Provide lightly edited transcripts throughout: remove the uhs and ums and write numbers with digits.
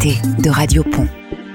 l'invité de Radio Pont.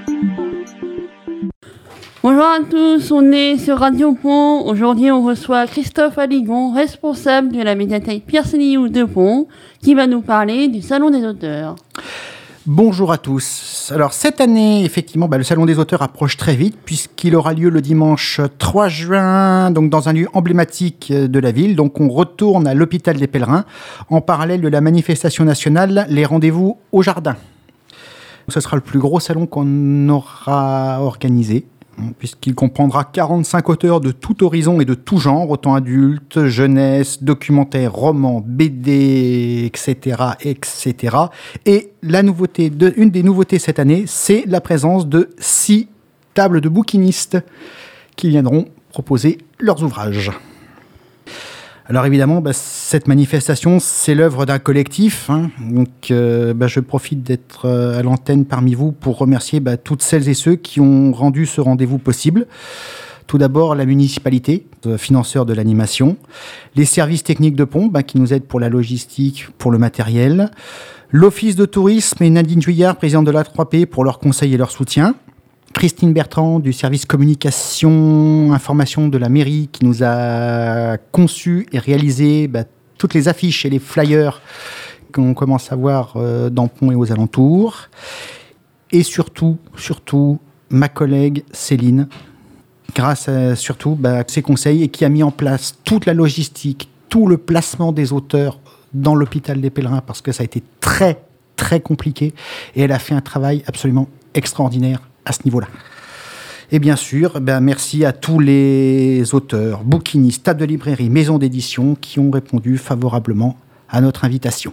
Bonjour à tous, on est sur Radio Pont. Aujourd'hui, on reçoit Christophe Aligon, responsable de la médiathèque Pierre Sénillou de Pont, qui va nous parler du Salon des auteurs. Bonjour à tous. Alors cette année, effectivement, le Salon des auteurs approche très vite puisqu'il aura lieu le dimanche 3 juin, donc dans un lieu emblématique de la ville. Donc on retourne à l'hôpital des Pèlerins en parallèle de la manifestation nationale, les rendez-vous au jardin. Ce sera le plus gros salon qu'on aura organisé, puisqu'il comprendra 45 auteurs de tout horizon et de tout genre, autant adultes, jeunesse, documentaires, romans, BD, etc., etc. Et une des nouveautés cette année, c'est la présence de 6 tables de bouquinistes qui viendront proposer leurs ouvrages. Alors évidemment, cette manifestation, c'est l'œuvre d'un collectif. Donc, je profite d'être à l'antenne parmi vous pour remercier toutes celles et ceux qui ont rendu ce rendez-vous possible. Tout d'abord, la municipalité, financeur de l'animation, les services techniques de Pont, qui nous aident pour la logistique, pour le matériel, l'Office de tourisme et Nadine Juillard, présidente de l'A3P, pour leur conseil et leur soutien. Christine Bertrand du service communication, information de la mairie qui nous a conçu et réalisé toutes les affiches et les flyers qu'on commence à voir dans Pont et aux alentours. Et surtout, ma collègue Céline, grâce à ses conseils et qui a mis en place toute la logistique, tout le placement des auteurs dans l'hôpital des Pèlerins parce que ça a été très, très compliqué et elle a fait un travail absolument extraordinaire à ce niveau-là. Et bien sûr, merci à tous les auteurs, bouquinistes, tables de librairie, maisons d'édition qui ont répondu favorablement à notre invitation.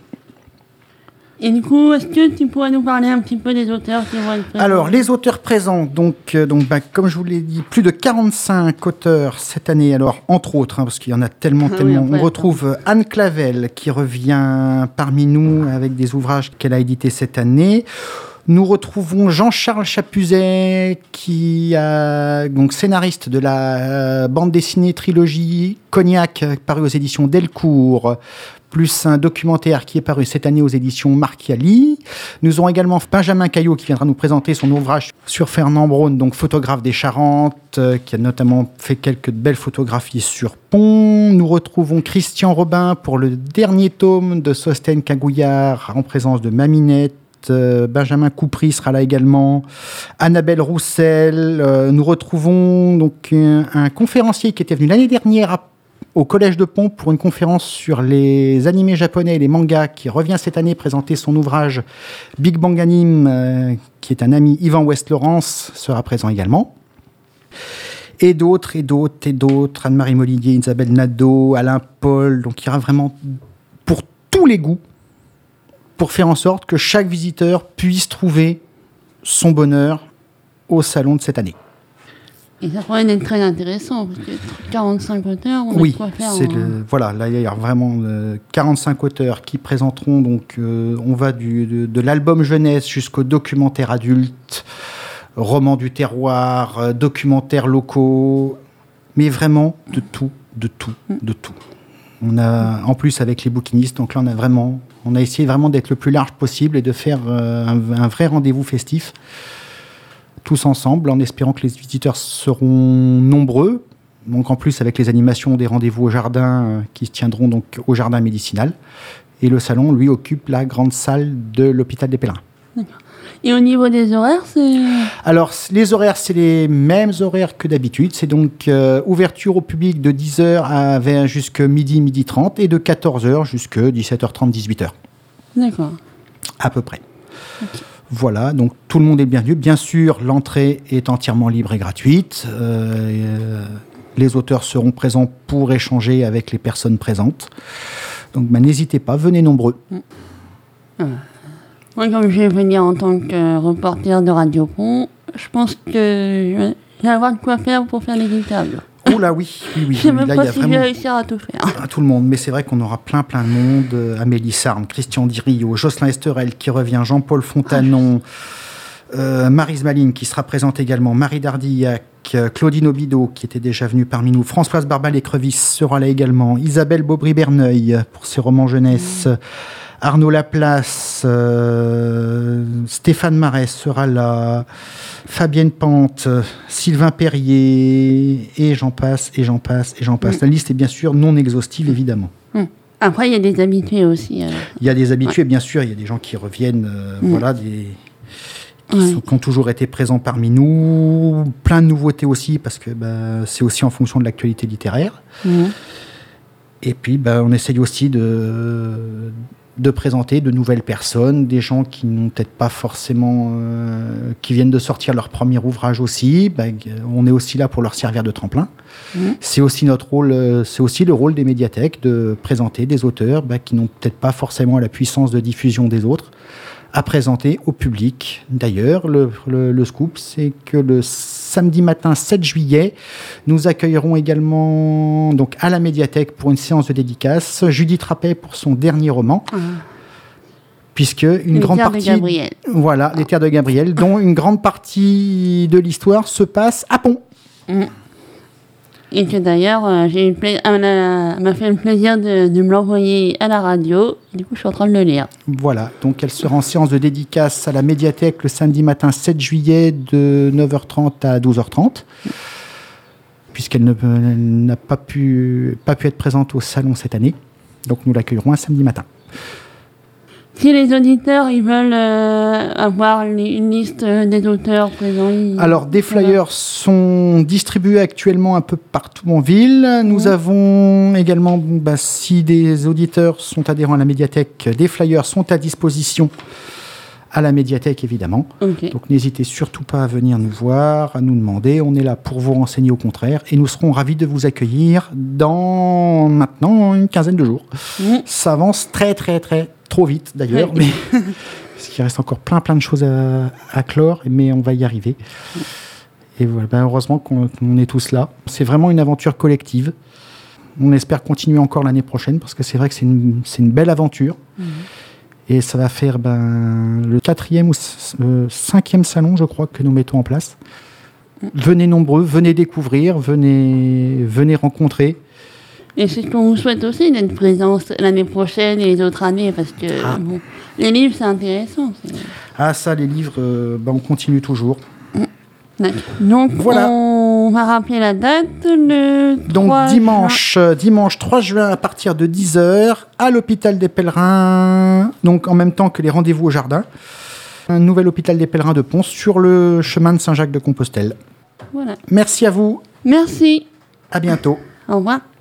Et du coup, est-ce que tu pourrais nous parler un petit peu des auteurs qui vont être présents ? Alors, les auteurs présents, comme je vous l'ai dit, plus de 45 auteurs cette année. Alors, entre autres, parce qu'il y en a tellement. On retrouve Anne Clavel qui revient parmi nous avec des ouvrages qu'elle a édités cette année. Nous retrouvons Jean-Charles Chapuzet, qui est scénariste de la bande dessinée trilogie Cognac, paru aux éditions Delcourt, plus un documentaire qui est paru cette année aux éditions Marchiali. Nous aurons également Benjamin Caillot qui viendra nous présenter son ouvrage sur Fernand Braun, donc photographe des Charentes, qui a notamment fait quelques belles photographies sur Pont. Nous retrouvons Christian Robin pour le dernier tome de Sostène Cagouillard en présence de Maminette. Benjamin Coupry sera là également, Annabelle Roussel. Nous retrouvons donc un conférencier qui était venu l'année dernière au Collège de Pont pour une conférence sur les animés japonais et les mangas, qui revient cette année présenter son ouvrage Big Bang Anime, qui est un ami, Yvan West-Laurence, sera présent également. Et d'autres, Anne-Marie Molinier, Isabelle Nadeau, Alain Paul, donc il y aura vraiment pour tous les goûts, pour faire en sorte que chaque visiteur puisse trouver son bonheur au salon de cette année. Et ça pourrait être très intéressant, parce que 45 auteurs, on a quoi faire. Là, il y a vraiment 45 auteurs qui présenteront, on va de l'album jeunesse jusqu'au documentaire adulte, roman du terroir, documentaires locaux, mais vraiment de tout. On a, en plus avec les bouquinistes, donc là on a essayé vraiment d'être le plus large possible et de faire un vrai rendez-vous festif, tous ensemble, en espérant que les visiteurs seront nombreux. Donc en plus avec les animations des rendez-vous au jardin qui se tiendront donc au jardin médicinal. Et le salon, lui, occupe la grande salle de l'hôpital des Pèlerins. D'accord. Et au niveau des horaires, c'est... Alors, les horaires, c'est les mêmes horaires que d'habitude. C'est donc ouverture au public de 10h jusqu'à midi 30 et de 14h jusqu'à 17h30, 18h. D'accord. À peu près. Okay. Voilà, donc tout le monde est bienvenu. Bien sûr, l'entrée est entièrement libre et gratuite. Les auteurs seront présents pour échanger avec les personnes présentes. Donc, n'hésitez pas, venez nombreux. Moi, comme je vais venir en tant que reporter de Radio Pont, je pense que je vais avoir de quoi faire pour faire les tables. Oh là oui. Je ne sais même pas si je vais réussir à tout faire. À tout le monde, mais c'est vrai qu'on aura plein de monde. Amélie Sarne, Christian Dirio, Jocelyn Esterel qui revient, Jean-Paul Fontanon, Maryse Maline qui sera présente également, Marie Dardillac, Claudine Obido qui était déjà venue parmi nous, Françoise Barbal-Écrevisse sera là également, Isabelle Baubry-Berneuil pour ses romans jeunesse, Arnaud Laplace, Stéphane Marais sera là, Fabienne Pente, Sylvain Perrier, et j'en passe, et j'en passe, et j'en passe. La liste est bien sûr non exhaustive, évidemment. Après, il y a des habitués aussi. Il y a des habitués, bien sûr, il y a des gens qui reviennent, qui ont toujours été présents parmi nous. Plein de nouveautés aussi, parce que c'est aussi en fonction de l'actualité littéraire. Et puis, on essaye aussi de présenter de nouvelles personnes, des gens qui n'ont peut-être pas forcément... qui viennent de sortir leur premier ouvrage aussi. On est aussi là pour leur servir de tremplin. C'est aussi notre rôle, c'est aussi le rôle des médiathèques de présenter des auteurs qui n'ont peut-être pas forcément la puissance de diffusion des autres, à présenter au public. D'ailleurs, le scoop, c'est que le samedi matin 7 juillet, nous accueillerons également donc, à la médiathèque pour une séance de dédicace Judith Rappet pour son dernier roman. Puisque une grande partie, Les Terres de Gabriel, dont une grande partie de l'histoire se passe à Pont. Et que d'ailleurs, m'a fait le plaisir de me l'envoyer à la radio. Du coup, je suis en train de le lire. Voilà, donc elle sera en séance de dédicace à la médiathèque le samedi matin 7 juillet de 9h30 à 12h30. Puisqu'elle n'a pas pu être présente au salon cette année. Donc nous l'accueillerons un samedi matin. Si les auditeurs ils veulent avoir une liste des auteurs présents... Alors, des flyers sont distribués actuellement un peu partout en ville. Nous avons également, si des auditeurs sont adhérents à la médiathèque, des flyers sont à disposition à la médiathèque, évidemment. Donc, n'hésitez surtout pas à venir nous voir, à nous demander. On est là pour vous renseigner au contraire. Et nous serons ravis de vous accueillir dans maintenant une quinzaine de jours. Ça avance très, très, très trop vite d'ailleurs, mais parce qu'il reste encore plein de choses à clore, mais on va y arriver. Et voilà, heureusement qu'on est tous là. C'est vraiment une aventure collective. On espère continuer encore l'année prochaine, parce que c'est vrai que c'est une belle aventure. Et ça va faire le 4e ou 5e salon, je crois, que nous mettons en place. Venez nombreux, venez découvrir, venez rencontrer. Et c'est ce qu'on vous souhaite aussi, d'être présents l'année prochaine et les autres années, parce que les livres, c'est intéressant. Ça, les livres, on continue toujours. Donc, voilà. On va rappeler la date, le 3 Donc, dimanche 3 juin, à partir de 10h, à l'hôpital des Pèlerins, donc en même temps que les rendez-vous au jardin. Un nouvel hôpital des Pèlerins de Pons, sur le chemin de Saint-Jacques-de-Compostelle. Voilà. Merci à vous. Merci. À bientôt. Au revoir.